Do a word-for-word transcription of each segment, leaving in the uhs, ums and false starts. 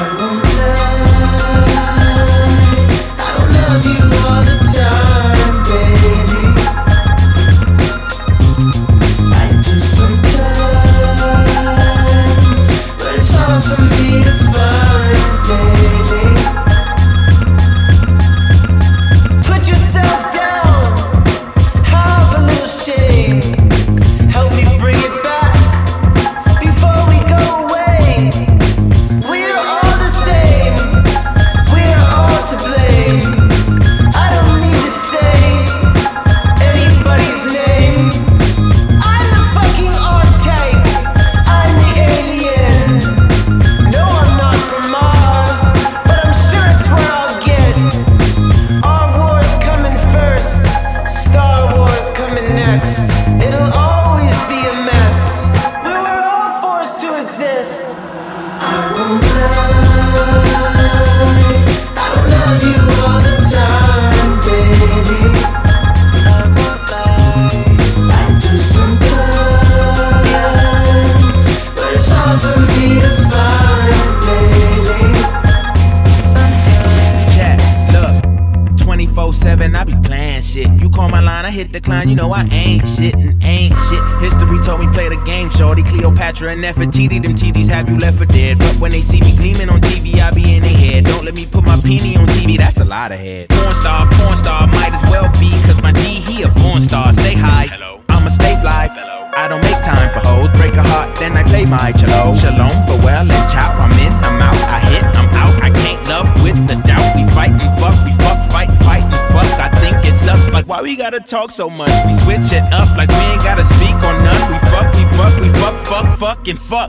I be playing shit. You call my line, I hit decline. You know I ain't shit and ain't shit. History told me play the game, shorty. Cleopatra and Nefertiti, them T Ds have you left for dead. But when they see me gleaming on T V, I be in their head. Don't let me put my peenie on T V, that's a lot of head. Porn star, porn star, might as well be, cause my D, he a porn star. Say hi, hello. I'ma stay fly, fellow. I don't make time for hoes. Break a heart, then I play my cello. Shalom, farewell, and ciao. I'm in, I'm out, I hit, I'm out. I can't love with the doubt. We fight and fuck, we fuck, fight, fight and fuck. I think it sucks, like why we gotta talk so much? We switch it up like we ain't gotta speak on none. We fuck, we fuck, we fuck, fuck, fuck, and fuck.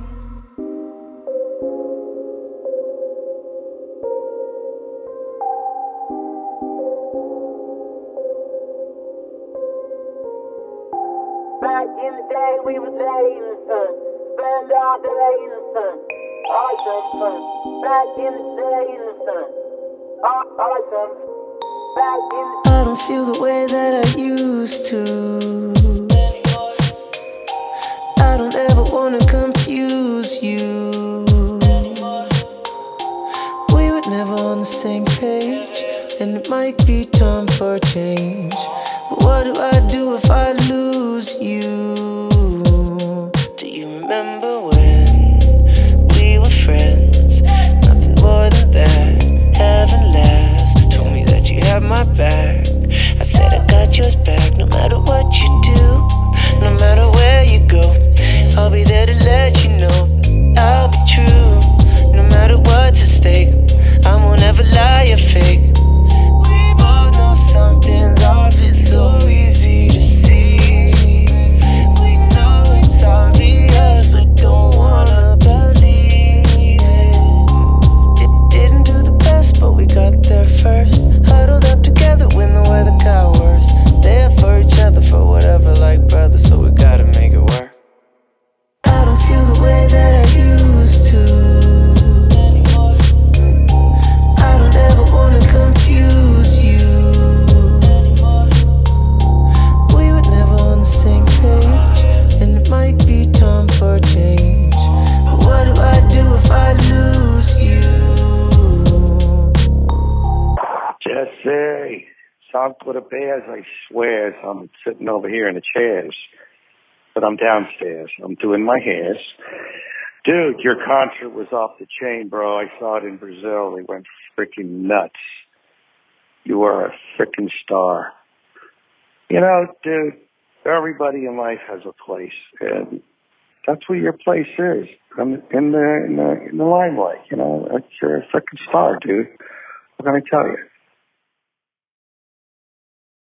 Back in the day, we would lay in the sun, spend all day in the sun, always some fun. Back in the day in the sun, always some fun. Back in the I don't feel the way that I used to. I don't ever wanna confuse you. We were never on the same page, and it might be time for a change. But what do I do if I lose you? Do you remember when we were friends? Nothing more than that, heaven last. Told me that you had my back. I said I got yours back. No matter what you do, no matter where you go, I'll be there to let you know I'll be true. No matter what's at stake, I won't ever lie or fake. We both know something's off, it's so easy to see. We know it's obvious, but don't wanna believe it. It didn't do the best, but we got there first. Huddled up together when the weather got worse. There for each other for whatever, like brothers, so we gotta make it work. I don't feel the way that I used to. I don't ever wanna confuse you. We were never on the same page, and it might be time for a change. But what do I do if I lose you? Jesse, South Florida Bears, I swear. So I'm sitting over here in the chairs, but I'm downstairs. I'm doing my hairs. Dude, your concert was off the chain, bro. I saw it in Brazil. They went freaking nuts. You are a freaking star. You know, dude, everybody in life has a place, and that's where your place is. I'm in the in the in the limelight. You know, you're a freaking star, dude. What can I tell you?